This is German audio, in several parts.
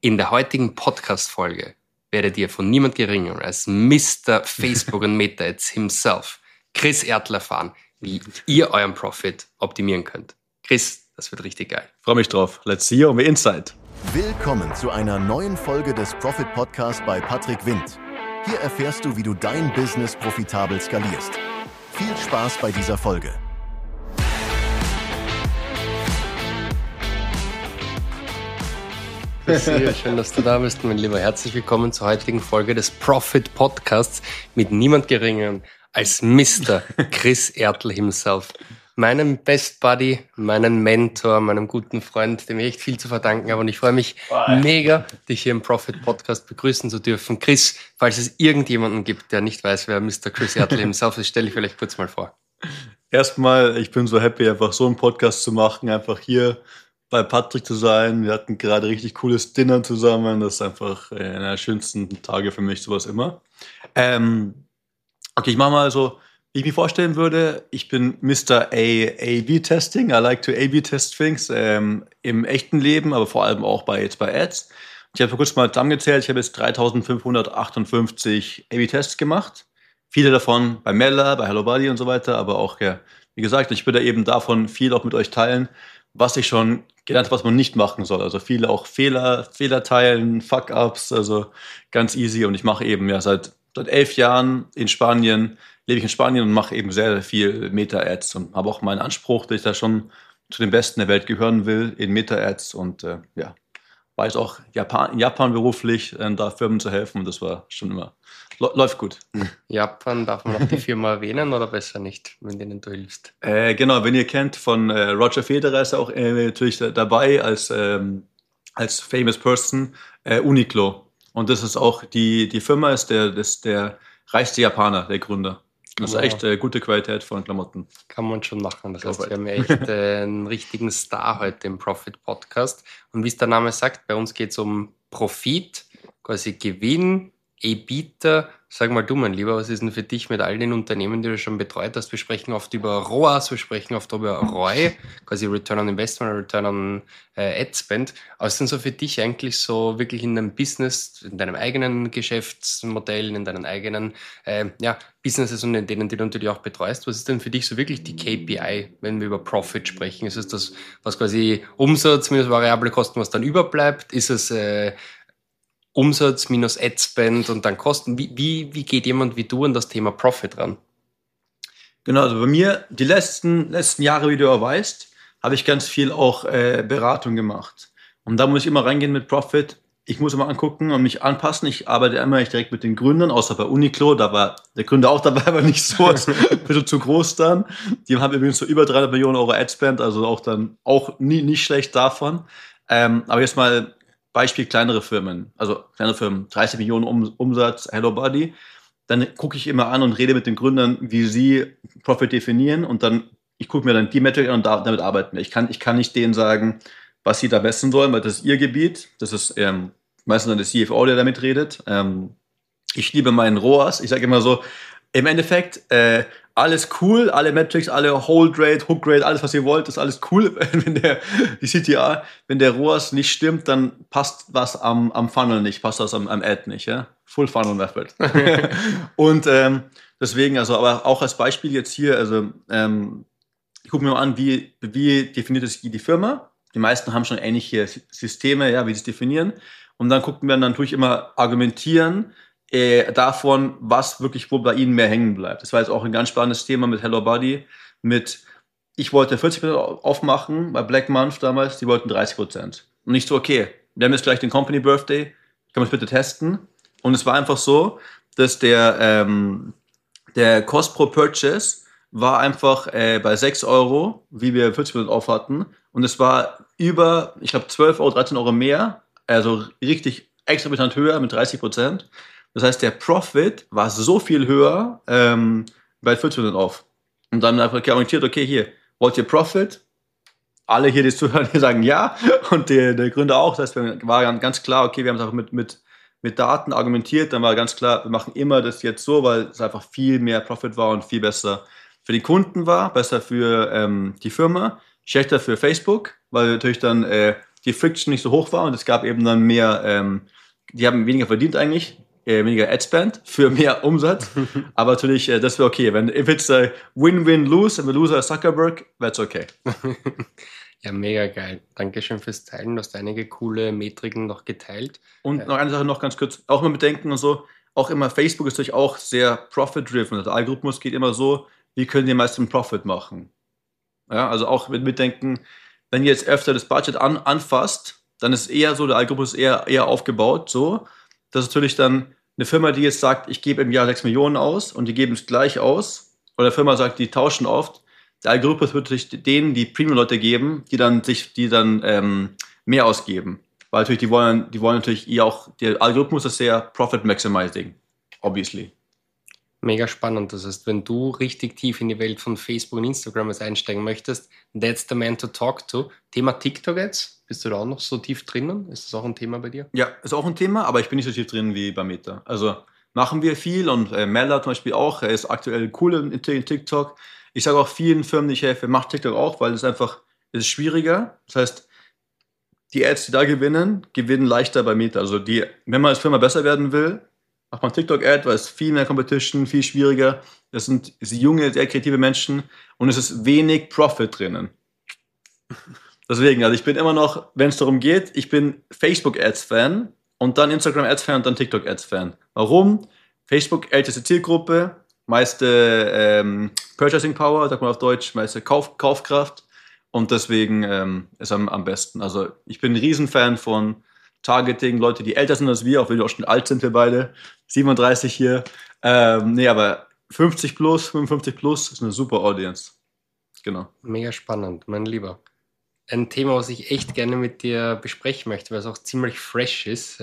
In der heutigen Podcast-Folge werdet ihr von niemand geringerem als Mr. Facebook und Meta-Ads himself, Chris Ertl, erfahren, wie ihr euren Profit optimieren könnt. Chris, das wird richtig geil. Freue mich drauf. Let's see on the inside. Willkommen zu einer neuen Folge des Profit Podcast bei Patrick Wind. Hier erfährst du, wie du dein Business profitabel skalierst. Viel Spaß bei dieser Folge. Sehr schön, dass du da bist, mein Lieber. Herzlich willkommen zur heutigen Folge des Profit Podcasts mit niemand geringerem als Mr. Chris Ertl himself. Meinem Best Buddy, meinem Mentor, meinem guten Freund, dem ich echt viel zu verdanken habe. Und ich freue mich mega, dich hier im Profit Podcast begrüßen zu dürfen. Chris, falls es irgendjemanden gibt, der nicht weiß, wer Mr. Chris Ertl himself ist, stelle ich vielleicht kurz mal vor. Erstmal, ich bin so happy, einfach so einen Podcast zu machen, einfach hier bei Patrick zu sein. Wir hatten gerade richtig cooles Dinner zusammen. Das ist einfach einer der schönsten Tage für mich, sowas immer. Okay, ich mache mal so, wie ich mir vorstellen würde. Ich bin Mr. A-B-Testing. I like to A-B-test things im echten Leben, aber vor allem auch bei Ads. Ich habe vor kurzem mal zusammengezählt. Ich habe jetzt 3558 A-B-Tests gemacht. Viele davon bei Mela, bei HelloBuddy und so weiter, aber auch, ja, wie gesagt, ich würde eben davon viel auch mit euch teilen, was ich schon gelernt habe, was man nicht machen soll. Also viele auch Fehler teilen, Fuck-Ups, also ganz easy. Und ich mache eben ja seit 11 Jahren in Spanien, lebe ich in Spanien und mache eben sehr, sehr viel Meta-Ads und habe auch meinen Anspruch, dass ich da schon zu den Besten der Welt gehören will in Meta-Ads und ja, war jetzt auch in Japan beruflich, da Firmen zu helfen und das war schon immer, läuft gut. Japan, darf man auch die Firma erwähnen oder besser nicht, wenn denen du hilfst? Genau, wenn ihr kennt von Roger Federer ist auch natürlich dabei als famous person, Uniqlo. Und das ist auch, die Firma ist der reichste Japaner, der Gründer. Das ist echt gute Qualität von Klamotten. Kann man schon machen. Das heißt, wir haben ja echt einen richtigen Star heute im Profit Podcast. Und wie es der Name sagt, bei uns geht es um Profit, quasi Gewinn, EBITDA. Sag mal du, mein Lieber, was ist denn für dich mit all den Unternehmen, die du schon betreut hast? Wir sprechen oft über ROAS, wir sprechen oft über ROI, quasi Return on Investment, Return on Ad Spend. Was ist denn so für dich eigentlich so wirklich in deinem Business, in deinem eigenen Geschäftsmodell, in deinen eigenen Businesses und in denen, die du natürlich auch betreust? Was ist denn für dich so wirklich die KPI, wenn wir über Profit sprechen? Ist es das, was quasi Umsatz minus variable Kosten, was dann überbleibt? Ist es Umsatz minus Ad-Spend und dann Kosten. Wie geht jemand wie du an das Thema Profit ran? Genau, also bei mir, die letzten Jahre, wie du ja weißt, habe ich ganz viel auch Beratung gemacht. Und da muss ich immer reingehen mit Profit. Ich muss immer angucken und mich anpassen. Ich arbeite immer nicht direkt mit den Gründern, außer bei Uniqlo. Da war der Gründer auch dabei, aber nicht so, ein bisschen zu groß dann. Die haben übrigens so über 300 Millionen Euro Ad-Spend, also auch nicht schlecht davon. Aber jetzt mal Beispiel kleinere Firmen, 30 Millionen Umsatz, HelloBuddy, dann gucke ich immer an und rede mit den Gründern, wie sie Profit definieren und dann, ich gucke mir dann die Metric an und damit arbeiten wir. Ich kann nicht denen sagen, was sie da messen sollen, weil das ist ihr Gebiet, das ist meistens dann der CFO, der damit redet. Ich liebe meinen ROAS, ich sage immer so, im Endeffekt, alles cool, alle Metrics, alle Hold Rate, Hook Rate, alles, was ihr wollt, ist alles cool. Wenn die CTA, wenn der ROAS nicht stimmt, dann passt was am Funnel nicht, passt was am Ad nicht, ja? Full Funnel Method. Und deswegen, also, aber auch als Beispiel jetzt hier, also, ich gucke mir mal an, wie definiert es die Firma? Die meisten haben schon ähnliche Systeme, ja, wie sie es definieren. Und dann gucken wir dann natürlich immer argumentieren, davon, was wirklich wo bei ihnen mehr hängen bleibt. Das war jetzt auch ein ganz spannendes Thema mit HelloBuddy. Ich wollte 40% aufmachen bei Black Month damals, die wollten 30%. Und ich so, okay, wir haben jetzt gleich den Company Birthday, kann man es bitte testen? Und es war einfach so, dass der Cost pro Purchase war einfach bei 6 Euro, wie wir 40% auf hatten. Und es war über, ich glaube, 12 Euro, 13 Euro mehr, also richtig exorbitant höher mit 30%. Das heißt, der Profit war so viel höher bei 40% auf. Und dann einfach argumentiert, okay, hier, wollt ihr Profit? Alle hier, die zuhören, die sagen ja. Und der Gründer auch. Das heißt, war ganz klar, okay, wir haben es einfach mit Daten argumentiert. Dann war ganz klar, wir machen immer das jetzt so, weil es einfach viel mehr Profit war und viel besser für die Kunden war, besser für die Firma, schlechter für Facebook, weil natürlich dann die Friction nicht so hoch war und es gab eben dann mehr, die haben weniger verdient eigentlich, weniger Adspend für mehr Umsatz. Aber natürlich, das wäre okay. If it's a win-win-lose and the loser is Zuckerberg, that's okay. Ja, mega geil. Dankeschön fürs Teilen. Du hast einige coole Metriken noch geteilt. Und noch eine Sache noch ganz kurz, auch immer bedenken und so, auch immer Facebook ist natürlich auch sehr profit-driven. Der Algorithmus geht immer so, wie können die am meisten Profit machen? Ja, also auch mitdenken, wenn ihr jetzt öfter das Budget anfasst, dann ist eher so, der Algorithmus ist eher aufgebaut, so, dass natürlich dann eine Firma, die jetzt sagt, ich gebe im Jahr 6 Millionen aus und die geben es gleich aus, oder eine Firma sagt, die tauschen oft, der Algorithmus wird natürlich denen die Premium-Leute geben, die dann mehr ausgeben. Weil natürlich die wollen natürlich eher auch, der Algorithmus ist sehr Profit-Maximizing, obviously. Mega spannend. Das heißt, wenn du richtig tief in die Welt von Facebook und Instagram einsteigen möchtest, that's the man to talk to. Thema TikTok jetzt, bist du da auch noch so tief drinnen? Ist das auch ein Thema bei dir? Ja, ist auch ein Thema, aber ich bin nicht so tief drin wie bei Meta. Also machen wir viel und Mella zum Beispiel auch, er ist aktuell cool in TikTok. Ich sage auch vielen Firmen, die ich helfe, macht TikTok auch, weil es ist schwieriger. Das heißt, die Ads, die da gewinnen leichter bei Meta. Also wenn man als Firma besser werden will, macht man TikTok-Ad, weil es viel mehr Competition, viel schwieriger. Das sind junge, sehr kreative Menschen und es ist wenig Profit drinnen. Deswegen, also ich bin immer noch, wenn es darum geht, ich bin Facebook-Ads-Fan und dann Instagram-Ads-Fan und dann TikTok-Ads-Fan. Warum? Facebook, älteste Zielgruppe, meiste Purchasing Power, sagt man auf Deutsch, meiste Kaufkraft und deswegen ist am besten. Also ich bin ein Riesenfan von Targeting, Leute, die älter sind als wir, auch wenn wir auch schon alt sind, wir beide, 37 hier. Aber 50 plus, 55 plus ist eine super Audience. Genau. Mega spannend, mein Lieber. Ein Thema, was ich echt gerne mit dir besprechen möchte, weil es auch ziemlich fresh ist.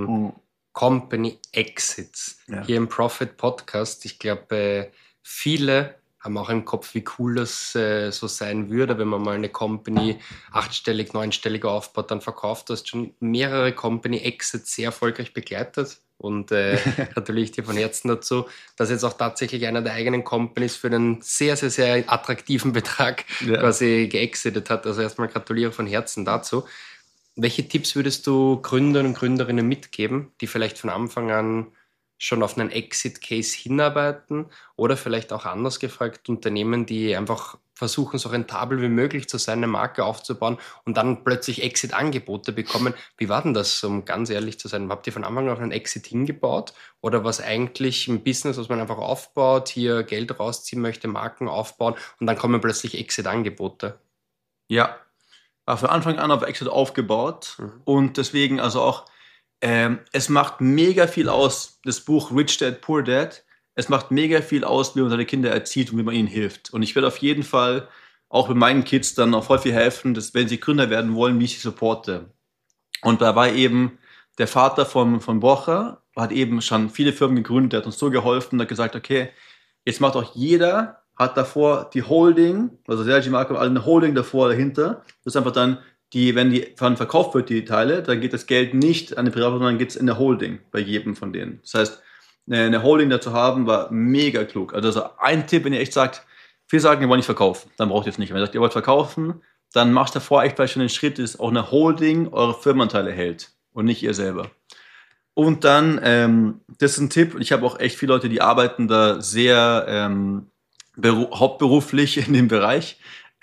Company Exits. Ja. Hier im Profit Podcast. Ich glaube, viele haben auch im Kopf, wie cool das so sein würde, wenn man mal eine Company 8-stellig, 9-stellig aufbaut, dann verkauft. Du hast schon mehrere Company Exits sehr erfolgreich begleitet und gratuliere ich dir von Herzen dazu, dass jetzt auch tatsächlich einer der eigenen Companies für einen sehr, sehr, sehr attraktiven Betrag quasi geexitet hat. Also erstmal gratuliere von Herzen dazu. Welche Tipps würdest du Gründern und Gründerinnen mitgeben, die vielleicht von Anfang an schon auf einen Exit-Case hinarbeiten oder vielleicht auch anders gefragt, Unternehmen, die einfach versuchen, so rentabel wie möglich zu sein, eine Marke aufzubauen und dann plötzlich Exit-Angebote bekommen. Wie war denn das, um ganz ehrlich zu sein? Habt ihr von Anfang an auf einen Exit hingebaut oder was eigentlich ein Business, was man einfach aufbaut, hier Geld rausziehen möchte, Marken aufbauen und dann kommen plötzlich Exit-Angebote? Ja, war von Anfang an auf Exit aufgebaut und deswegen also auch es macht mega viel aus, das Buch Rich Dad, Poor Dad, es macht mega viel aus, wie man seine Kinder erzieht und wie man ihnen hilft. Und ich werde auf jeden Fall auch mit meinen Kids dann auch häufig helfen, dass wenn sie Gründer werden wollen, wie ich sie supporte. Und da war eben der Vater von Borja, hat eben schon viele Firmen gegründet, der hat uns so geholfen, hat gesagt, okay, jetzt macht auch jeder, hat davor die Holding, also Sergi Marco, eine Holding davor, dahinter, das ist einfach dann wenn die verkauft wird, die Teile, dann geht das Geld nicht an die Privatperson, sondern geht es in der Holding bei jedem von denen. Das heißt, eine Holding dazu haben, war mega klug. Also ein Tipp, wenn ihr echt sagt, viele sagen, ihr wollt nicht verkaufen, dann braucht ihr es nicht. Wenn ihr sagt, ihr wollt verkaufen, dann macht davor echt vielleicht schon den Schritt, dass auch eine Holding eure Firmenanteile hält und nicht ihr selber. Und dann, das ist ein Tipp, ich habe auch echt viele Leute, die arbeiten da sehr hauptberuflich in dem Bereich.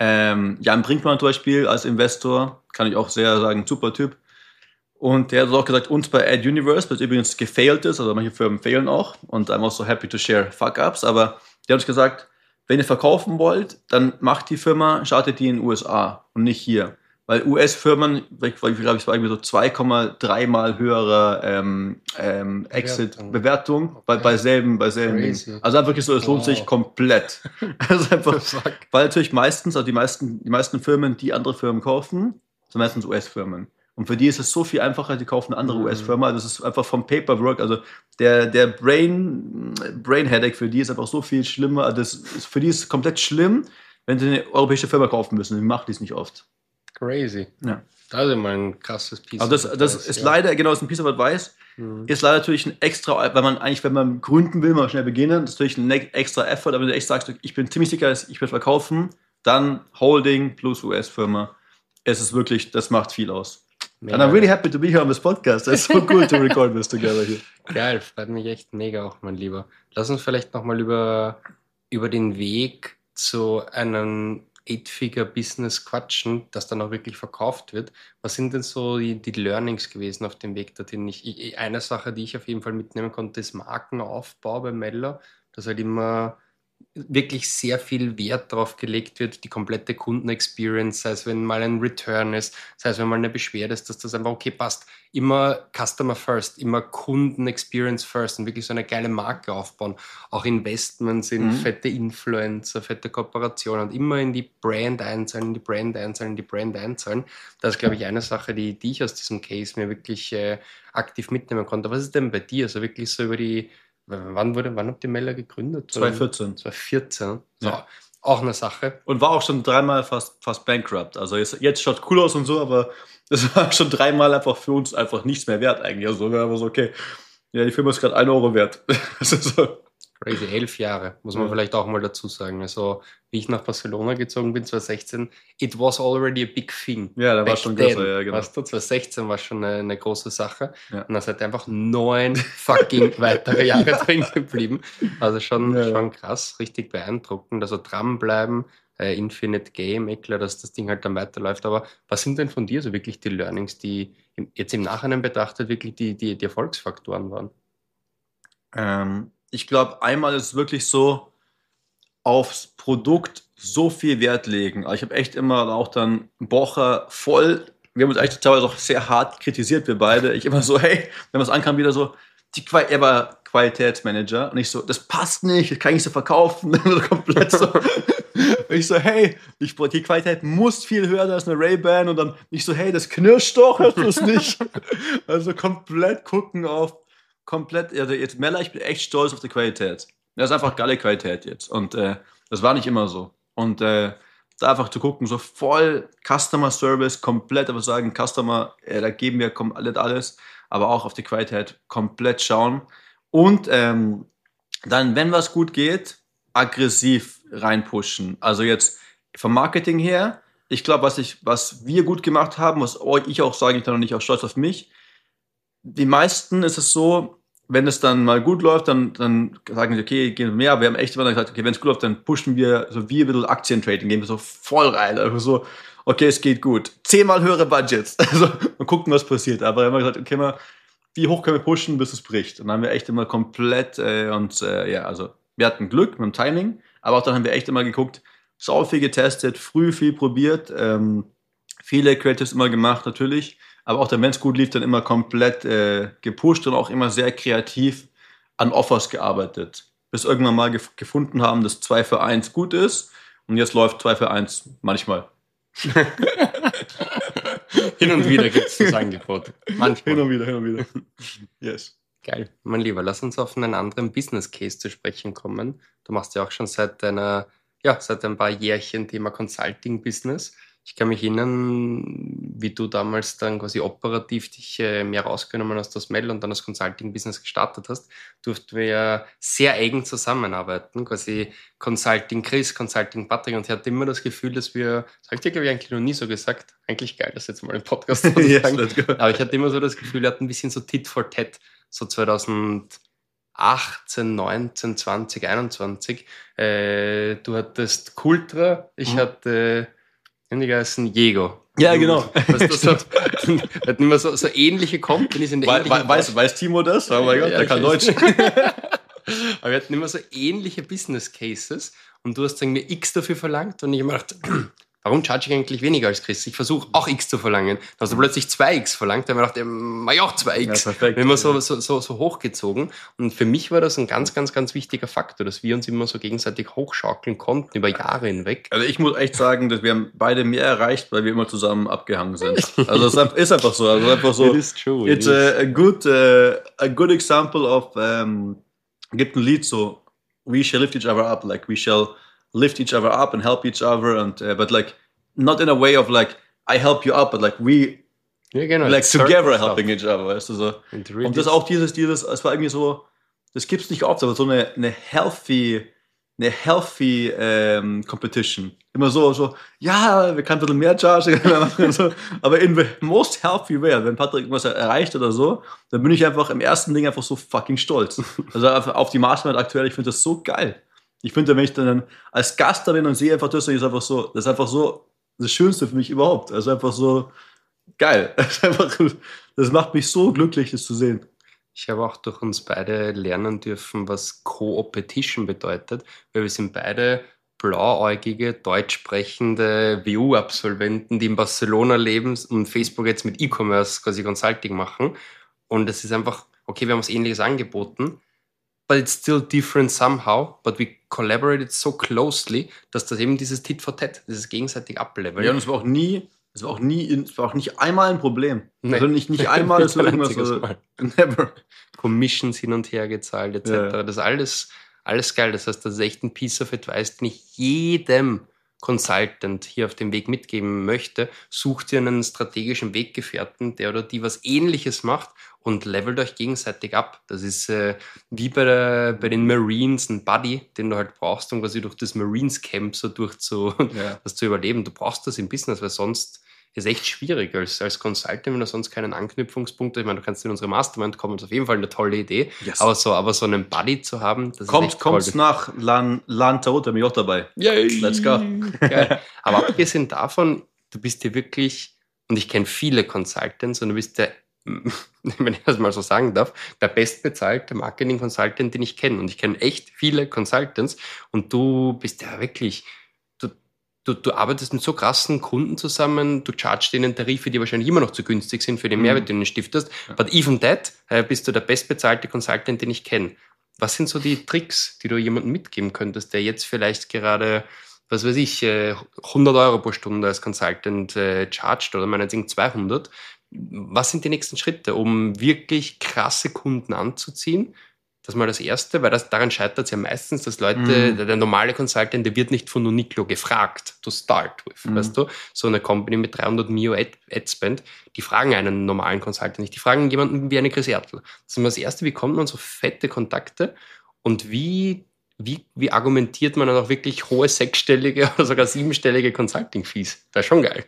Jan Brinkmann zum Beispiel als Investor, kann ich auch sehr sagen, super Typ. Und der hat auch gesagt, uns bei Ad Universe, was übrigens gefailt ist, also manche Firmen failen auch und I'm also happy to share Fuck-Ups, aber der hat uns gesagt, wenn ihr verkaufen wollt, dann macht die Firma, startet die in den USA und nicht hier. Weil US-Firmen, ich glaube, es war irgendwie so 2,3 mal höhere Exit-Bewertung bei selben Dingen. Also einfach so, es lohnt sich komplett. Also einfach, weil natürlich meistens, also die meisten Firmen, die andere Firmen kaufen, sind meistens US-Firmen. Und für die ist es so viel einfacher, die kaufen eine andere US-Firma. Das ist einfach vom Paperwork, also der Brain-Headache für die ist einfach so viel schlimmer. Also für die ist es komplett schlimm, wenn sie eine europäische Firma kaufen müssen. Die macht dies nicht oft. Crazy. Ja. Das ist mal ein krasses Piece of Advice. Das ist leider, genau, das ist ein Piece of Advice. Ist leider natürlich ein extra, weil man eigentlich, wenn man gründen will, mal schnell beginnen, das ist natürlich ein extra Effort, aber wenn du echt sagst, ich bin ziemlich sicher, ich will verkaufen, dann Holding plus US-Firma. Es ist wirklich, das macht viel aus. Mega. And I'm really happy to be here on this podcast. It's so cool to record this together here. Geil, freut mich echt mega auch, mein Lieber. Lass uns vielleicht nochmal über den Weg zu einem 8-Figure-Business quatschen, das dann auch wirklich verkauft wird. Was sind denn so die Learnings gewesen auf dem Weg dorthin? Eine Sache, die ich auf jeden Fall mitnehmen konnte, ist Markenaufbau bei Meller, dass halt immer wirklich sehr viel Wert darauf gelegt wird, die komplette Kundenexperience, sei es, wenn mal ein Return ist, sei es, wenn mal eine Beschwerde ist, dass das einfach okay passt. Immer Customer first, immer Kundenexperience first und wirklich so eine geile Marke aufbauen. Auch Investments in fette Influencer, fette Kooperationen und immer in die Brand einzahlen, Das ist, glaube ich, eine Sache, die ich aus diesem Case mir wirklich aktiv mitnehmen konnte. Was ist denn bei dir? Also wirklich so über die Wann habt ihr Meller gegründet? 2014. 2014. So, ja. Auch eine Sache. Und war auch schon 3-mal fast bankrupt. Also jetzt schaut cool aus und so, aber das war schon 3-mal einfach für uns einfach nichts mehr wert eigentlich. Also wir waren so, okay, ja, die Firma ist gerade 1 Euro wert. Das ist so. Crazy, 11 Jahre, muss man vielleicht auch mal dazu sagen. Also, wie ich nach Barcelona gezogen bin, 2016, it was already a big thing. Ja, da war schon größer, ja, genau. Weißt du, 2016 war schon eine große Sache. Ja. Und dann seid ihr einfach 9 fucking weitere Jahre drin geblieben. Also schon krass, richtig beeindruckend. Also dranbleiben, Infinite Game, klar, dass das Ding halt dann weiterläuft. Aber was sind denn von dir so wirklich die Learnings, die jetzt im Nachhinein betrachtet wirklich die Erfolgsfaktoren waren? Ich glaube, einmal ist es wirklich so, aufs Produkt so viel Wert legen. Also ich habe echt immer auch dann Bocher voll, wir haben uns eigentlich teilweise auch sehr hart kritisiert, wir beide. Ich immer so, hey, wenn was ankam, wieder so, er war Qualitätsmanager und ich so, das passt nicht, das kann ich nicht so verkaufen. Komplett so. Ich so, hey, die Qualität muss viel höher sein als eine Ray-Ban und dann ich so, hey, das knirscht doch, hörst du es nicht? Also komplett gucken auf also jetzt Meller, ich bin echt stolz auf die Qualität. Das ist einfach geile Qualität jetzt. Und das war nicht immer so. Und da einfach zu gucken, so voll Customer Service, komplett, aber sagen, Customer, da geben wir komplett alles, aber auch auf die Qualität komplett schauen. Und dann, wenn was gut geht, aggressiv reinpushen. Also jetzt vom Marketing her, ich glaube, was wir gut gemacht haben, was ich auch sage, ich bin noch nicht auch stolz auf mich, die meisten ist es so, wenn es dann mal gut läuft, dann sagen sie, okay, gehen wir mehr. Wir haben echt immer gesagt, okay, wenn es gut läuft, dann pushen wir so wie ein bisschen Aktientrading, gehen wir so voll rein. Also so, okay, es geht gut. 10-mal höhere Budgets. Also mal gucken, was passiert. Aber wir haben gesagt, okay, wie hoch können wir pushen, bis es bricht? Und dann haben wir echt immer komplett also wir hatten Glück mit dem Timing, aber auch dann haben wir echt immer geguckt, sau viel getestet, früh viel probiert, viele Creatives immer gemacht natürlich. Aber auch dann, wenn es gut lief, dann immer komplett gepusht und auch immer sehr kreativ an Offers gearbeitet. Bis irgendwann mal gefunden haben, dass 2 für 1 gut ist. Und jetzt läuft 2 für 1 manchmal. Hin und wieder gibt es das Angebot. Manchmal. Hin und wieder. Yes. Geil. Mein Lieber, lass uns auf einen anderen Business Case zu sprechen kommen. Du machst ja auch schon seit ein paar Jährchen Thema Consulting-Business. Ich kann mich erinnern, wie du damals dann quasi operativ dich mehr rausgenommen hast aus Mel und dann das Consulting-Business gestartet hast, durften wir ja sehr eng zusammenarbeiten, quasi Consulting Chris, Consulting Patrick, und ich hatte immer das Gefühl, dass wir, das habe ich dir glaube ich eigentlich noch nie so gesagt, eigentlich geil, das jetzt mal im Podcast zu sagen, aber ich hatte immer so das Gefühl, wir hatten ein bisschen so Tit for Tat, so 2018, 19, 20, 21, du hattest Kultra, ich hatte geheißen Jego. Ja, genau. Wir hatten immer so ähnliche Companies in der ähnlichen... Weiß Timo das? Oh mein Gott, der kann Deutsch. Aber wir hatten immer so ähnliche Business Cases und du hast sagen, mir X dafür verlangt und ich habe mir gedacht, warum charge ich eigentlich weniger als Chris? Ich versuche auch X zu verlangen. Da hast du plötzlich 2X verlangt, da habe ich gedacht, mach ich auch 2X. Ja, perfekt. Wir haben immer so hochgezogen. Und für mich war das ein ganz, ganz, ganz wichtiger Faktor, dass wir uns immer so gegenseitig hochschaukeln konnten über Jahre hinweg. Also ich muss echt sagen, dass wir haben beide mehr erreicht, weil wir immer zusammen abgehangen sind. Also es ist einfach so. Also einfach so. It is true. It's a good example of gibt ein Lied so, we shall lift each other up, like we shall lift each other up and help each other, and but like not in a way of like I help you up, but like we like together helping each other, weißt du so. Und das auch dieses, es war irgendwie so, das gibt's nicht oft, aber so eine healthy healthy Competition. Immer so, ja, wir können ein bisschen mehr chargen. So. Aber in the most healthy way, wenn Patrick irgendwas erreicht oder so, dann bin ich einfach im ersten Ding einfach so fucking stolz. Also auf die Mastermind aktuell, ich finde das so geil. Ich finde, wenn ich dann als Gast da bin und sehe einfach das ist einfach so das Schönste für mich überhaupt. Also einfach so geil. Das macht mich so glücklich, das zu sehen. Ich habe auch durch uns beide lernen dürfen, was Co-Opetition bedeutet, weil wir sind beide blauäugige, deutsch sprechende WU-Absolventen, die in Barcelona leben und Facebook jetzt mit E-Commerce quasi Consulting machen. Und es ist einfach, okay, wir haben was Ähnliches angeboten, but it's still different somehow, but we collaborated so closely, dass das eben dieses Tit for Tat, dieses gegenseitig Ableveln. Ja, und es war auch nicht einmal ein Problem. Nee. Also nicht einmal so irgendwas. Never. Commissions hin und her gezahlt, etc. Ja. Das ist alles geil. Das heißt, das ist echt ein Piece of Advice, den ich jedem Consultant hier auf dem Weg mitgeben möchte. Sucht ihr einen strategischen Weggefährten, der oder die was Ähnliches macht und levelt euch gegenseitig ab. Das ist wie bei den Marines ein Buddy, den du halt brauchst, um quasi durch das Marines Camp so das zu überleben. Du brauchst das im Business, weil sonst ist echt schwierig als Consultant, wenn du sonst keinen Anknüpfungspunkt hast. Ich meine, du kannst in unsere Mastermind kommen, das ist auf jeden Fall eine tolle Idee. Yes. Aber so einen Buddy zu haben, das ist echt toll. Kommst nach Lanzarote, bin ich auch dabei. Yay. Let's go. Geil. Aber abgesehen davon, du bist hier wirklich, und ich kenne viele Consultants, und du bist der, wenn ich das mal so sagen darf, der bestbezahlte Marketing-Consultant, den ich kenne. Und ich kenne echt viele Consultants, und du bist ja wirklich... Du arbeitest mit so krassen Kunden zusammen, du chargst denen Tarife, die wahrscheinlich immer noch zu günstig sind für den Mehrwert, den du stiftest. But even that, bist du der bestbezahlte Consultant, den ich kenne. Was sind so die Tricks, die du jemandem mitgeben könntest, der jetzt vielleicht gerade, 100 Euro pro Stunde als Consultant chargt oder meinetwegen 200? Was sind die nächsten Schritte, um wirklich krasse Kunden anzuziehen? Das ist mal das Erste, weil daran scheitert es ja meistens, dass Leute, der normale Consultant, der wird nicht von Uniqlo gefragt, to start with, weißt du? So eine Company mit 300 Mio Adspend, die fragen einen normalen Consultant nicht, die fragen jemanden wie eine Chris Ertl. Das ist immer das Erste, wie kommt man so fette Kontakte und wie argumentiert man dann auch wirklich hohe sechsstellige oder sogar siebenstellige Consulting-Fees? Das ist schon geil.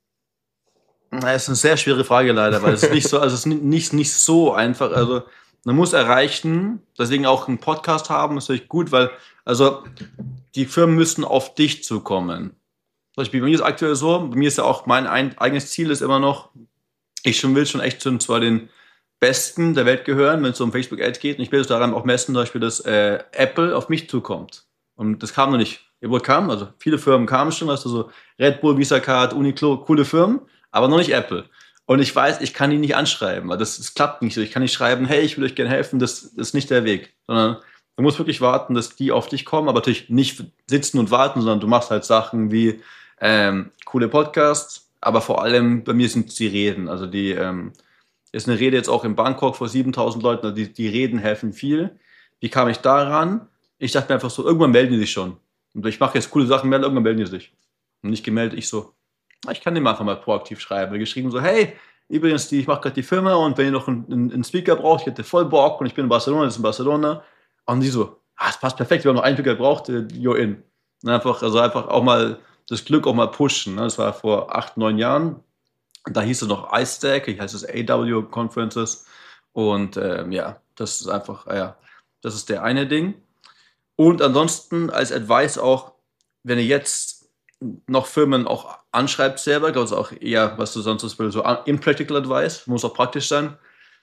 Das ist eine sehr schwere Frage leider, weil es ist nicht so, also es ist nicht so einfach, also man muss erreichen, deswegen auch einen Podcast haben, ist natürlich gut, weil also die Firmen müssen auf dich zukommen. Zum Beispiel bei mir ist es aktuell so, bei mir ist ja auch mein eigenes Ziel ist immer noch, ich will schon echt zu den Besten der Welt gehören, wenn es um Facebook-Ads geht. Und ich will es daran auch messen, zum Beispiel, dass Apple auf mich zukommt. Und das kam noch nicht. Also viele Firmen kamen schon, weißt du, so Red Bull, Visa Card, Uniqlo, coole Firmen, aber noch nicht Apple. Und ich weiß, ich kann die nicht anschreiben, weil das klappt nicht so. Ich kann nicht schreiben, hey, ich will euch gerne helfen, das ist nicht der Weg. Sondern du musst wirklich warten, dass die auf dich kommen, aber natürlich nicht sitzen und warten, sondern du machst halt Sachen wie coole Podcasts, aber vor allem bei mir sind die Reden. Also ist eine Rede jetzt auch in Bangkok vor 7.000 Leuten, also die Reden helfen viel. Wie kam ich daran? Ich dachte mir einfach so, irgendwann melden die sich schon. Und ich mache jetzt coole Sachen, irgendwann melden die sich. Und nicht gemeldet, ich so, ich kann dem einfach mal proaktiv schreiben. Wir geschrieben so, hey, übrigens, ich mache gerade die Firma und wenn ihr noch einen Speaker braucht, ich hätte voll Bock und ich bin in Barcelona, das ist in Barcelona. Und die so, es passt perfekt, wir haben noch einen Speaker gebraucht, you're in. Und einfach auch mal das Glück auch mal pushen. Ne? Das war vor 8, 9 Jahren. Da hieß es noch iStack, ich heiße es AW Conferences. Und das ist einfach, das ist der eine Ding. Und ansonsten als Advice auch, wenn ihr jetzt noch Firmen auch anschreibt selber, glaube ich auch eher, was du sonst willst, so Impractical Advice, muss auch praktisch sein.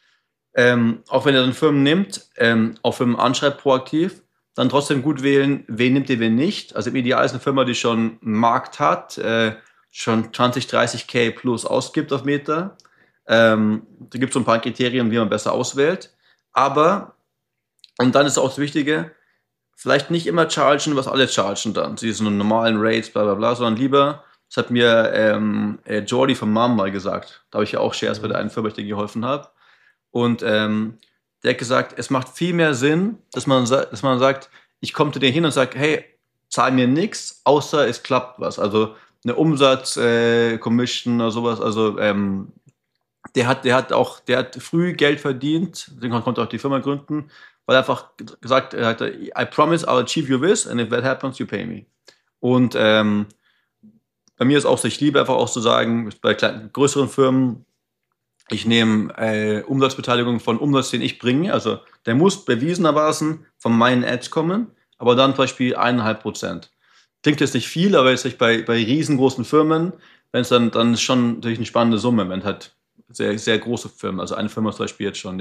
Auch wenn ihr dann Firmen nimmt, auch Firmen anschreibt proaktiv, dann trotzdem gut wählen, wen nimmt ihr, wen nicht. Also im Ideal ist eine Firma, die schon einen Markt hat, schon 20, 30k plus ausgibt auf Meta. Da gibt es so ein paar Kriterien, wie man besser auswählt. Aber, und dann ist auch das Wichtige, vielleicht nicht immer chargen, was alle chargen dann. Sie sind normalen Rates, bla bla bla, sondern lieber, das hat mir Jordi von Mom mal gesagt. Da habe ich ja auch Shares bei der einen Firma, ich dir geholfen habe. Und der hat gesagt, es macht viel mehr Sinn, dass man sagt, ich komme zu dir hin und sage, hey, zahl mir nichts, außer es klappt was. Also eine Commission oder sowas, also Der hat früh Geld verdient, deswegen konnte er auch die Firma gründen, weil er einfach gesagt hat, I promise I'll achieve your wish and if that happens, you pay me. Und bei mir ist auch so, ich liebe einfach auch zu sagen, bei größeren Firmen, ich nehme Umsatzbeteiligung von Umsatz, den ich bringe, also der muss bewiesenermaßen von meinen Ads kommen, aber dann zum Beispiel 1,5%. Klingt jetzt nicht viel, aber jetzt bei riesengroßen Firmen, wenn es dann ist schon natürlich eine spannende Summe, wenn halt sehr, sehr große Firmen, also eine Firma zum Beispiel jetzt schon,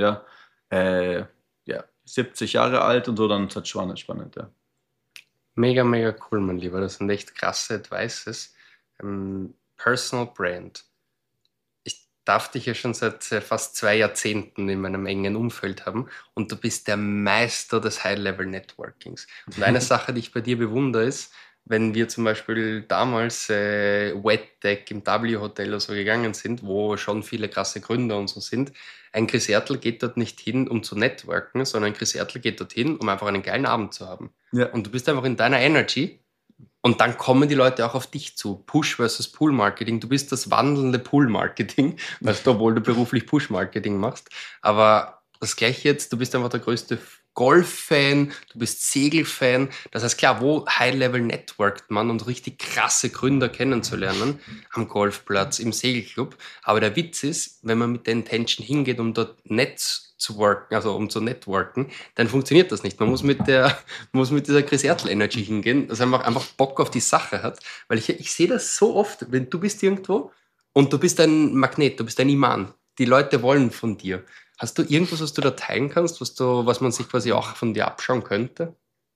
70 Jahre alt und so, dann ist das spannend, ja. Mega, mega cool, mein Lieber. Das sind echt krasse Advices. Personal Brand. Ich darf dich ja schon seit fast 2 Jahrzehnten in meinem engen Umfeld haben und du bist der Meister des High-Level-Networkings. Und eine Sache, die ich bei dir bewundere, ist, wenn wir zum Beispiel damals Wetdeck im W-Hotel oder so gegangen sind, wo schon viele krasse Gründer und so sind, ein Chris Ertl geht dort nicht hin, um zu networken, sondern ein Chris Ertl geht dorthin, um einfach einen geilen Abend zu haben. Ja. Und du bist einfach in deiner Energy und dann kommen die Leute auch auf dich zu. Push versus Pull-Marketing. Du bist das wandelnde Pull-Marketing, weißt du, obwohl du beruflich Push-Marketing machst. Aber das Gleiche jetzt, du bist einfach der größte Golf-Fan, du bist Segel-Fan. Das heißt, klar, wo High-Level networkt man und richtig krasse Gründer kennenzulernen, am Golfplatz, im Segelclub. Aber der Witz ist, wenn man mit der Intention hingeht, um dort zu networken, dann funktioniert das nicht. Man muss mit dieser Chris Ertl Energy hingehen, dass man einfach Bock auf die Sache hat. Weil ich sehe das so oft, wenn du bist irgendwo und du bist ein Magnet, du bist ein Imam. Die Leute wollen von dir. Hast du irgendwas, was du da teilen kannst, was man sich quasi auch von dir abschauen könnte?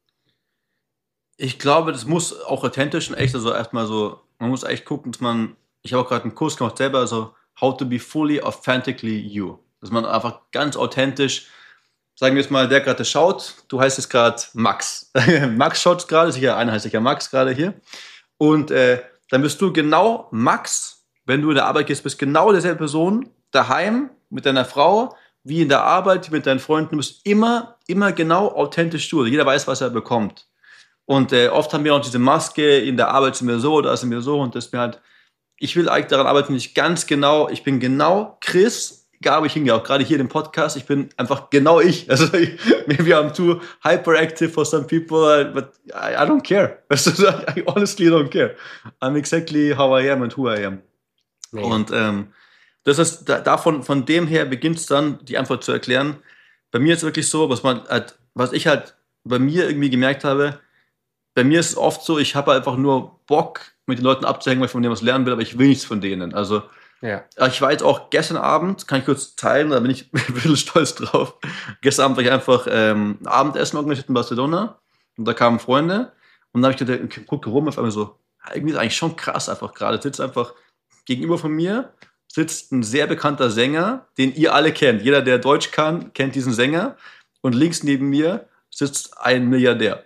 Ich glaube, das muss auch authentisch und echt, also erstmal so, man muss echt gucken, ich habe auch gerade einen Kurs gemacht selber, also how to be fully authentically you. Dass man einfach ganz authentisch, sagen wir jetzt mal, der gerade schaut, du heißt jetzt gerade Max. Max schaut gerade, einer heißt sicher Max gerade hier. Und dann bist du genau Max, wenn du in der Arbeit gehst, bist genau derselbe Person, daheim, mit deiner Frau, wie in der Arbeit, mit deinen Freunden, du bist immer genau authentisch du. Also jeder weiß, was er bekommt. Und oft haben wir auch diese Maske, in der Arbeit sind wir so, da sind wir so. Und das mir halt, ich will eigentlich daran arbeiten, ich bin genau Chris, egal wo ich hingehe, auch gerade hier im Podcast, ich bin einfach genau ich. Also maybe I'm too hyperactive for some people, but I don't care. I honestly don't care. I'm exactly how I am and who I am. Nee. Und das ist von dem her beginnt es dann, die Antwort zu erklären. Bei mir ist es wirklich so, was ich halt bei mir irgendwie gemerkt habe, bei mir ist es oft so, ich habe einfach nur Bock, mit den Leuten abzuhängen, weil ich von denen was lernen will, aber ich will nichts von denen. Also ich war jetzt auch gestern Abend, kann ich kurz teilen, da bin ich ein bisschen stolz drauf. Gestern Abend war ich einfach Abendessen organisiert in Barcelona und da kamen Freunde und dann habe ich gedacht, gucke rum, auf einmal so, irgendwie ist eigentlich schon krass einfach gerade, sitzt einfach gegenüber von mir, sitzt ein sehr bekannter Sänger, den ihr alle kennt. Jeder, der Deutsch kann, kennt diesen Sänger. Und links neben mir sitzt ein Milliardär.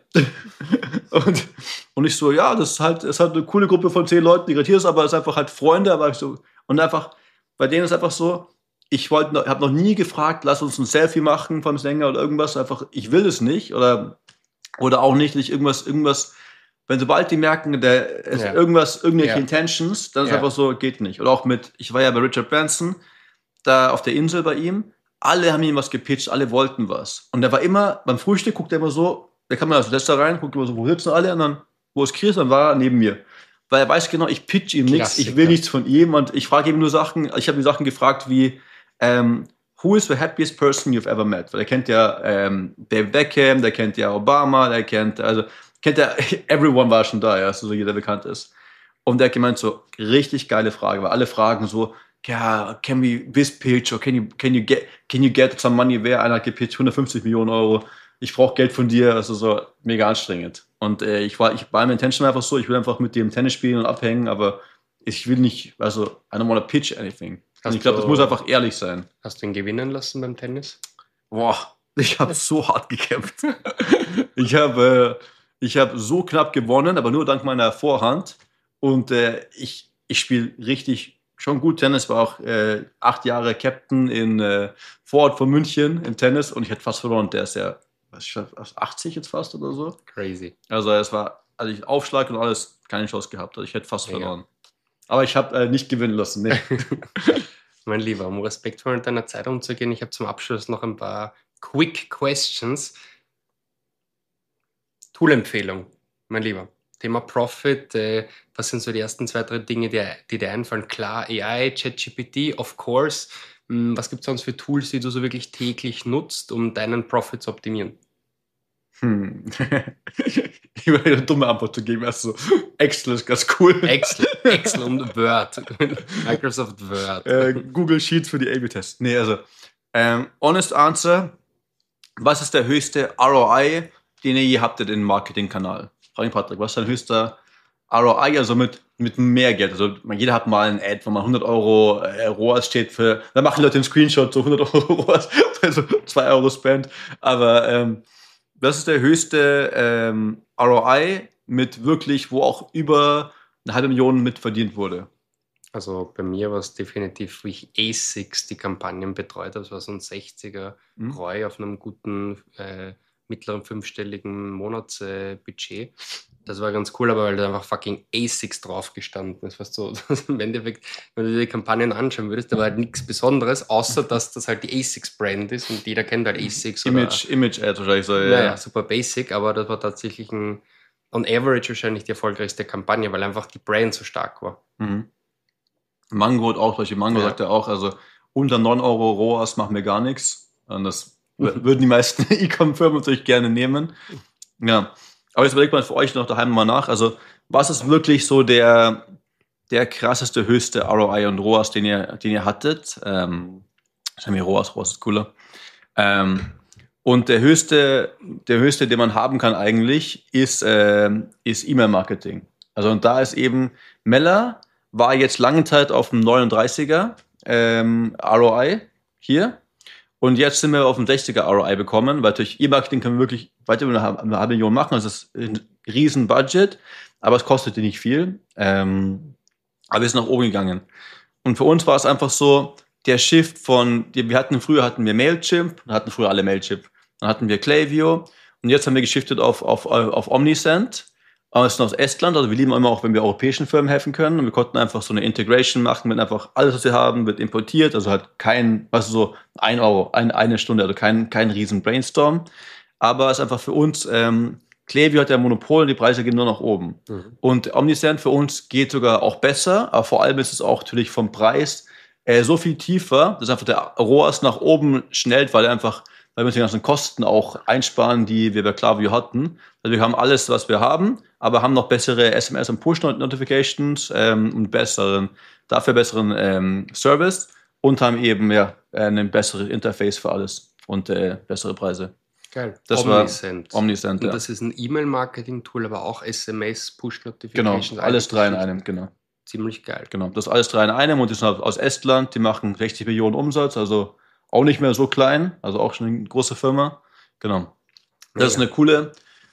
und ich so, ja, das ist halt eine coole Gruppe von 10 Leuten, die gerade hier ist, aber es ist einfach halt Freunde. Aber ich so, und einfach, bei denen ist einfach so, ich habe noch nie gefragt, lass uns ein Selfie machen vom Sänger oder irgendwas. Einfach, ich will es nicht. Oder auch nicht irgendwas. Wenn sobald die merken, irgendwelche Intentions, dann ist einfach so, geht nicht. Oder auch ich war ja bei Richard Branson, da auf der Insel bei ihm, alle haben ihm was gepitcht, alle wollten was. Und der war immer, beim Frühstück guckt er immer so, der kam als letzter rein, guckt immer so, wo sitzen alle? Und dann, wo ist Chris? Dann war er neben mir. Weil er weiß genau, ich pitch ihm nichts, ich will nichts von ihm und ich frage ihm nur Sachen, ich habe ihm Sachen gefragt wie, who is the happiest person you've ever met? Weil er kennt ja David Beckham, der kennt ja Obama, kennt ja, everyone war schon da, ja, so jeder bekannt ist. Und der hat gemeint, so, richtig geile Frage, weil alle fragen so, ja, can we this pitch, or can you get some money? Einer hat gepitcht, 150 Millionen Euro, ich brauche Geld von dir, also so mega anstrengend. Und ich war meine Intention einfach so, ich will einfach mit dem Tennis spielen und abhängen, aber ich will nicht, also I don't want to pitch anything. Und ich glaube, das muss einfach ehrlich sein. Hast du ihn gewinnen lassen beim Tennis? Boah, ich habe so hart gekämpft. Ich habe so knapp gewonnen, aber nur dank meiner Vorhand. Und ich spiele richtig schon gut Tennis. War auch 8 Jahre Captain in Vorort von München im Tennis und ich hätte fast verloren. Der ist ja 80 jetzt fast oder so. Crazy. Also ich Aufschlag und alles, keine Chance gehabt. Also ich hätte fast verloren. Aber ich habe nicht gewinnen lassen. Nee. Mein Lieber, um respektvoll mit deiner Zeit umzugehen, ich habe zum Abschluss noch ein paar Quick Questions. Tool-Empfehlung, mein Lieber. Thema Profit, was sind so die ersten 2, 3 Dinge, die dir einfallen? Klar, AI, ChatGPT, of course. Was gibt es sonst für Tools, die du so wirklich täglich nutzt, um deinen Profit zu optimieren? Ich will eine dumme Antwort zu geben. Also Excel ist ganz cool. Excel und Word. Microsoft Word. Google Sheets für die A/B-Tests. Nee, also honest answer. Was ist der höchste ROI, den ihr je habtet in den Marketingkanal? Frag mich, Patrick, was ist dein höchster ROI, also mit mehr Geld? Also jeder hat mal ein Ad, wo man 100 Euro ROAS steht für, dann machen die Leute einen Screenshot, so 100 Euro ROAS, also 2 Euro Spend. Aber das ist der höchste ROI mit wirklich, wo auch über 500.000 mit verdient wurde. Also bei mir war es definitiv, wie ich ASICS die Kampagnen betreut habe. Das war so ein 60er ROI auf einem guten, mittleren 5-stelligen Monatsbudget. Das war ganz cool, aber weil da einfach fucking ASICS drauf gestanden ist. Weißt du, im Endeffekt, wenn du dir die Kampagnen anschauen würdest, da war halt nichts Besonderes, außer dass das halt die ASICS-Brand ist und jeder kennt halt ASICS. Image-Ad wahrscheinlich so, ja. Naja, super basic, aber das war tatsächlich on average wahrscheinlich die erfolgreichste Kampagne, weil einfach die Brand so stark war. Mango hat auch, solche Mango sagt er auch, also unter 9 Euro ROAS machen wir gar nichts. Und das würden die meisten E-Com-Firmen natürlich gerne nehmen. Ja, aber jetzt überlegt man für euch noch daheim mal nach. Also was ist wirklich so der krasseste, höchste ROI und ROAS, den ihr hattet? ROAS ist cooler. Und der höchste, den man haben kann eigentlich, ist E-Mail-Marketing. Also und da ist eben Mella war jetzt lange Zeit auf dem 39er ROI hier. Und jetzt sind wir auf dem 60er ROI bekommen, weil durch E-Marketing können wir wirklich weiter über eine 500.000 machen. Das ist ein riesen Budget, aber es kostet nicht viel. Aber wir sind nach oben gegangen. Und für uns war es einfach so, der Shift früher hatten wir Mailchimp, hatten früher alle Mailchimp. Dann hatten wir Klaviyo und jetzt haben wir geschiftet auf Omnisend. Aber es ist aus Estland, also wir lieben immer auch, wenn wir europäischen Firmen helfen können. Und wir konnten einfach so eine Integration machen, mit einfach alles, was wir haben, wird importiert. Also halt so 1 Euro, eine Stunde, also kein riesen Brainstorm. Aber es ist einfach für uns, Klaviyo hat ja Monopol und die Preise gehen nur nach oben. Und Omnisend für uns geht sogar auch besser, aber vor allem ist es auch natürlich vom Preis so viel tiefer, dass einfach der ROAS nach oben schnellt, weil wir uns die ganzen Kosten auch einsparen, die wir bei Klaviyo hatten. Also wir haben alles, was wir haben, aber haben noch bessere SMS- und Push-Notifications und besseren Service und haben eben ein besseres Interface für alles und bessere Preise. Geil. Das Omnisend. war Omnisend, und das ist ein E-Mail-Marketing-Tool, aber auch SMS, Push-Notifications. Genau, alles 3 in einem, genau. Ziemlich geil. Genau, das ist alles 3 in einem und die sind aus Estland, die machen 60 Millionen Umsatz, also auch nicht mehr so klein, also auch schon eine große Firma. Genau. Das ist ein cooler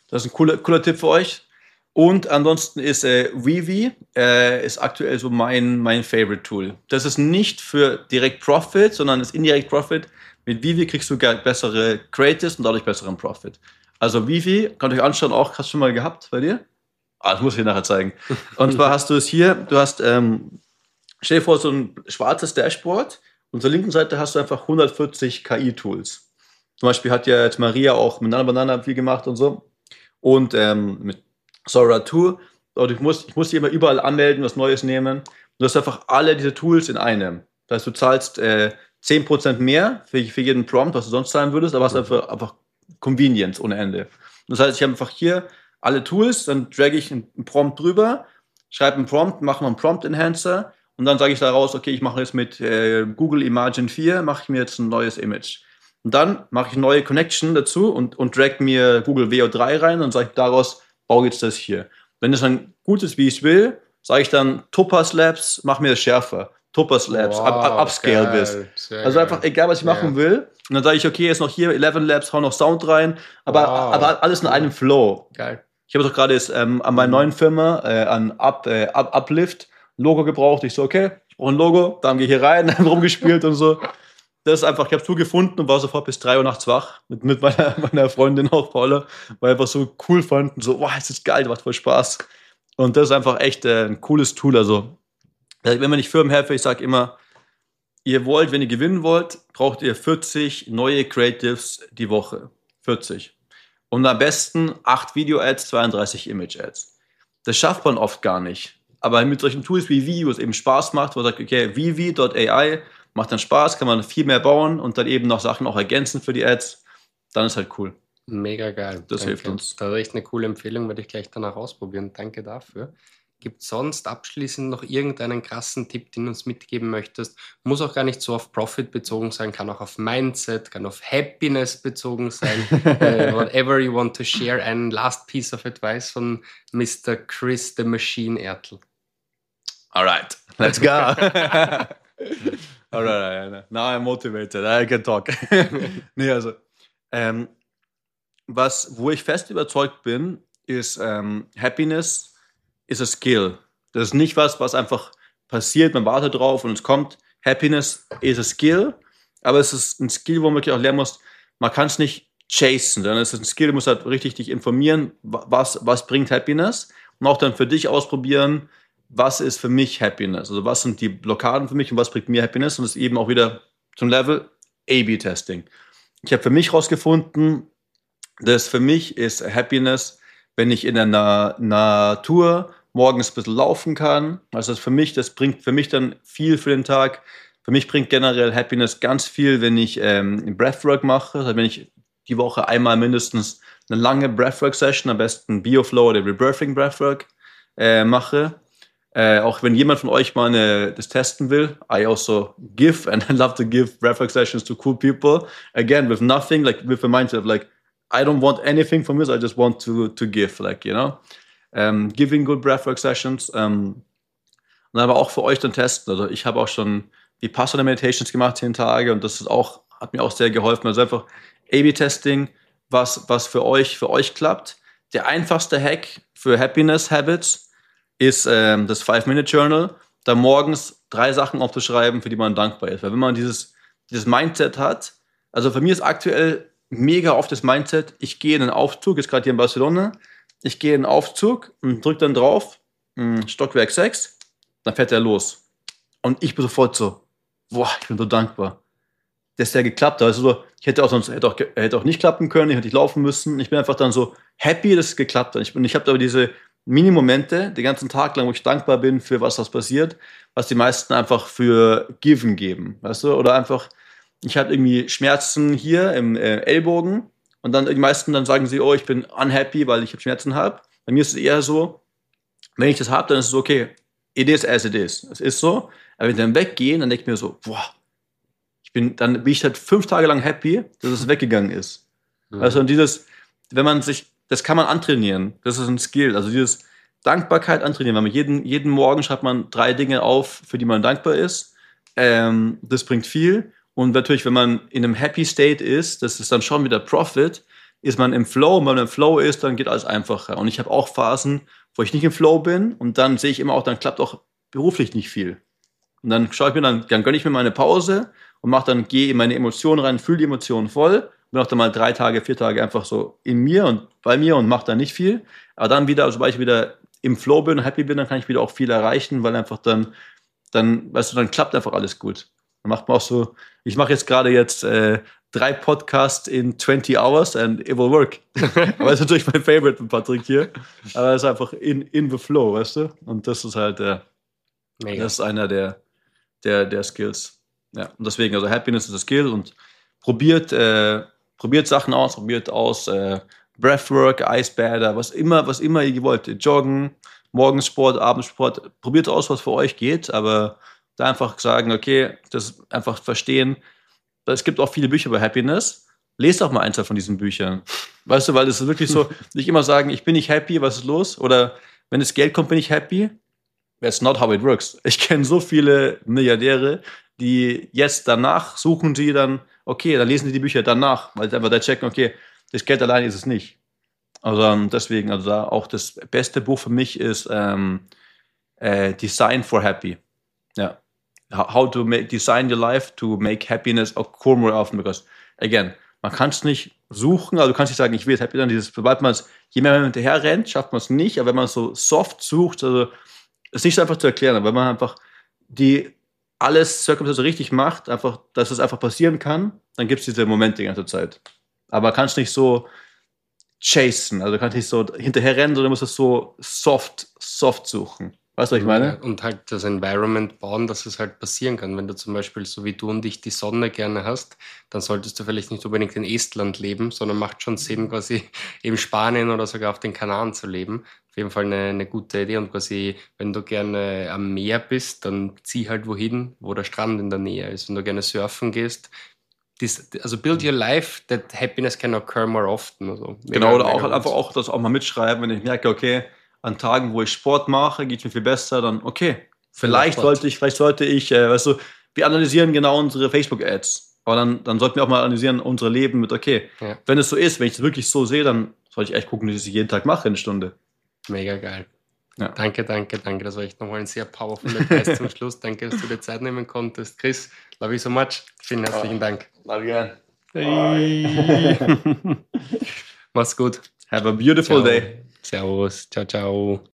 Tipp für euch. Und ansonsten ist Weavy ist aktuell so mein Favorite Tool. Das ist nicht für Direct Profit, sondern ist Indirect Profit. Mit Weavy kriegst du bessere Creatives und dadurch besseren Profit. Also Weavy, könnt ihr euch anschauen, auch hast du schon mal gehabt bei dir? Das muss ich dir nachher zeigen. Und zwar hast du es hier, stell dir vor, so ein schwarzes Dashboard. Und zur linken Seite hast du einfach 140 KI-Tools. Zum Beispiel hat ja jetzt Maria auch mit Banana viel gemacht und so. Und mit Sora 2. Und ich muss die immer überall anmelden, was Neues nehmen. Und du hast einfach alle diese Tools in einem. Das heißt, du zahlst 10% mehr für jeden Prompt, was du sonst zahlen würdest, aber hast einfach Convenience ohne Ende. Das heißt, ich habe einfach hier alle Tools, dann drage ich einen Prompt drüber, schreibe einen Prompt, mache noch einen Prompt-Enhancer und dann sage ich daraus, okay, ich mache jetzt mit Google Imagen 4, mache ich mir jetzt ein neues Image. Und dann mache ich eine neue Connection dazu und drag mir Google VO3 rein und sage daraus, baue jetzt das hier. Wenn es dann gut ist, wie ich will, sage ich dann Topaz Labs, mach mir das schärfer. Topaz Labs, upscale bis. Also einfach egal, was ich machen will. Und dann sage ich, okay, jetzt noch hier 11 Labs, hau noch Sound rein, aber alles in einem Flow. Geil. Ich habe doch gerade jetzt an meiner neuen Firma an Uplift Logo gebraucht. Ich so, okay, ich brauche ein Logo, dann gehe ich hier rein, rumgespielt und so. Das ist einfach, ich habe es nur gefunden und war sofort bis 3 Uhr nachts wach mit meiner Freundin auch, Paula, weil wir einfach so cool fanden, so, wow, das ist geil, das macht voll Spaß. Und das ist einfach echt ein cooles Tool. Also, wenn man nicht Firmen helfe, ich sage immer, wenn ihr gewinnen wollt, braucht ihr 40 neue Creatives die Woche. 40. Und am besten 8 Video-Ads, 32 Image-Ads. Das schafft man oft gar nicht. Aber mit solchen Tools wie Vivi, wo es eben Spaß macht, wo man sagt, okay, Vivi.ai macht dann Spaß, kann man viel mehr bauen und dann eben noch Sachen auch ergänzen für die Ads, dann ist halt cool. Mega geil. Das hilft uns. Das ist echt eine coole Empfehlung, werde ich gleich danach ausprobieren. Danke dafür. Gibt es sonst abschließend noch irgendeinen krassen Tipp, den du uns mitgeben möchtest? Muss auch gar nicht so auf Profit bezogen sein, kann auch auf Mindset, kann auf Happiness bezogen sein. Whatever you want to share. Ein last piece of advice von Mr. Chris the Machine Ertl. Alright, let's go. Alright, now I'm motivated. I can talk. Nee, also, wo ich fest überzeugt bin, ist Happiness ist a skill. Das ist nicht was einfach passiert, man wartet drauf und es kommt. Happiness is a skill, aber es ist ein Skill, wo man wirklich auch lernen muss, man kann es nicht chasen, sondern es ist ein Skill, du musst halt richtig dich informieren, was bringt Happiness und auch dann für dich ausprobieren, was ist für mich Happiness, also was sind die Blockaden für mich und was bringt mir Happiness und das ist eben auch wieder zum Level A/B-Testing. Ich habe für mich herausgefunden, dass für mich ist Happiness, wenn ich in der Natur morgens ein bisschen laufen kann. Also das bringt für mich dann viel für den Tag. Für mich bringt generell Happiness ganz viel, wenn ich Breathwork mache. Also wenn ich die Woche einmal mindestens eine lange Breathwork-Session, am besten Bioflow oder Rebirthing Breathwork mache. Auch wenn jemand von euch mal das testen will, I also give and I love to give Breathwork sessions to cool people. Again, with nothing, like with a mindset of like, I don't want anything from this, I just want to give, like, you know. Giving good Breathwork sessions. Und aber auch für euch dann testen. Also ich habe auch schon Vipassana Meditations gemacht 10 Tage und das hat mir auch sehr geholfen. Also einfach A/B-Testing, was für euch klappt. Der einfachste Hack für Happiness Habits ist das 5-Minute-Journal, da morgens 3 Sachen aufzuschreiben, für die man dankbar ist. Weil wenn man dieses Mindset hat, also für mich ist aktuell mega oft das Mindset, ich gehe in einen Aufzug, jetzt gerade hier in Barcelona, ich gehe in einen Aufzug und drücke dann drauf, Stockwerk 6, dann fährt er los. Und ich bin sofort so, boah, ich bin so dankbar, dass der geklappt hat. Also so, ich hätte auch nicht klappen können, ich hätte nicht laufen müssen. Ich bin einfach dann so happy, dass es geklappt hat. Ich habe aber diese Mini-Momente den ganzen Tag lang, wo ich dankbar bin für was passiert, was die meisten einfach für Given geben, weißt du? Oder einfach, ich hatte irgendwie Schmerzen hier im Ellbogen und dann die meisten dann sagen sie, oh, ich bin unhappy, weil ich Schmerzen habe. Bei mir ist es eher so, wenn ich das habe, dann ist es okay, it is as it is. Es ist so, aber wenn ich dann weggehe, dann denke ich mir so, boah, dann bin ich halt 5 Tage lang happy, dass es weggegangen ist. Mhm. Also und das kann man antrainieren. Das ist ein Skill. Also dieses Dankbarkeit antrainieren. Weil man jeden Morgen schreibt man 3 Dinge auf, für die man dankbar ist. Das bringt viel. Und natürlich, wenn man in einem Happy State ist, das ist dann schon wieder Profit, ist man im Flow. Und wenn man im Flow ist, dann geht alles einfacher. Und ich habe auch Phasen, wo ich nicht im Flow bin. Und dann sehe ich immer auch, dann klappt auch beruflich nicht viel. Und dann dann gönne ich mir mal eine Pause und gehe in meine Emotionen rein, fühle die Emotionen voll. Bin auch dann mal 3 Tage, 4 Tage einfach so in mir und bei mir und mache dann nicht viel. Aber dann wieder, sobald ich wieder im Flow bin und happy bin, dann kann ich wieder auch viel erreichen, weil einfach dann weißt du, dann klappt einfach alles gut. Dann macht man auch so, ich mache jetzt 3 Podcasts in 20 hours and it will work. Aber das ist natürlich mein Favorite mit Patrick hier. Aber es ist einfach in the flow, weißt du? Und das ist halt das ist einer der Skills. Ja, und deswegen, also Happiness ist ein Skill und probiert Sachen aus, Breathwork, Eisbäder, was immer ihr wollt, Joggen, Morgensport, Abendsport, probiert aus, was für euch geht, aber da einfach sagen, okay, das einfach verstehen, es gibt auch viele Bücher über Happiness, lest auch mal 1 von diesen Büchern, weißt du, weil es ist wirklich so, nicht immer sagen, ich bin nicht happy, was ist los, oder wenn das Geld kommt, bin ich happy, that's not how it works. Ich kenne so viele Milliardäre, die jetzt danach suchen sie dann, okay, dann lesen sie die Bücher danach, weil sie einfach da checken, okay, das Geld allein ist es nicht. Also deswegen, also da auch das beste Buch für mich ist Design for Happy. Ja. How to design your life to make happiness occur more often, because again, man kann es nicht suchen, also du kannst nicht sagen, ich will jetzt happy sein, sobald man es, je mehr man hinterher rennt, schafft man es nicht, aber wenn man es so soft sucht, also ist nicht so einfach zu erklären, aber wenn man einfach alles Circumstances richtig macht, einfach, dass es einfach passieren kann, dann gibt es diese Momente die ganze Zeit. Aber kannst nicht so chasen, also kannst nicht so hinterher rennen, sondern musst es so soft suchen. Weißt du, was ich meine? Und halt das Environment bauen, dass es halt passieren kann. Wenn du zum Beispiel so wie du und ich die Sonne gerne hast, dann solltest du vielleicht nicht unbedingt in Estland leben, sondern macht schon Sinn, quasi in Spanien oder sogar auf den Kanaren zu leben. Auf jeden Fall eine gute Idee. Und quasi, wenn du gerne am Meer bist, dann zieh halt wohin, wo der Strand in der Nähe ist. Wenn du gerne surfen gehst, also build your life, that happiness can occur more often. Also genau, oder auch einfach auch das auch mal mitschreiben, wenn ich merke, okay, an Tagen, wo ich Sport mache, geht es mir viel besser, dann okay, vielleicht sollte ich, weißt du, wir analysieren genau unsere Facebook-Ads, aber dann sollten wir auch mal analysieren unser Leben mit, okay, wenn es so ist, wenn ich es wirklich so sehe, dann sollte ich echt gucken, dass ich es jeden Tag mache, eine Stunde. Mega geil. Ja. Danke. Das war echt nochmal ein sehr powerful Advice zum Schluss. Danke, dass du dir Zeit nehmen konntest. Chris, love you so much. Vielen herzlichen Dank. Love you again. Hey. Mach's gut. Have a beautiful day. Servus. Ciao, ciao.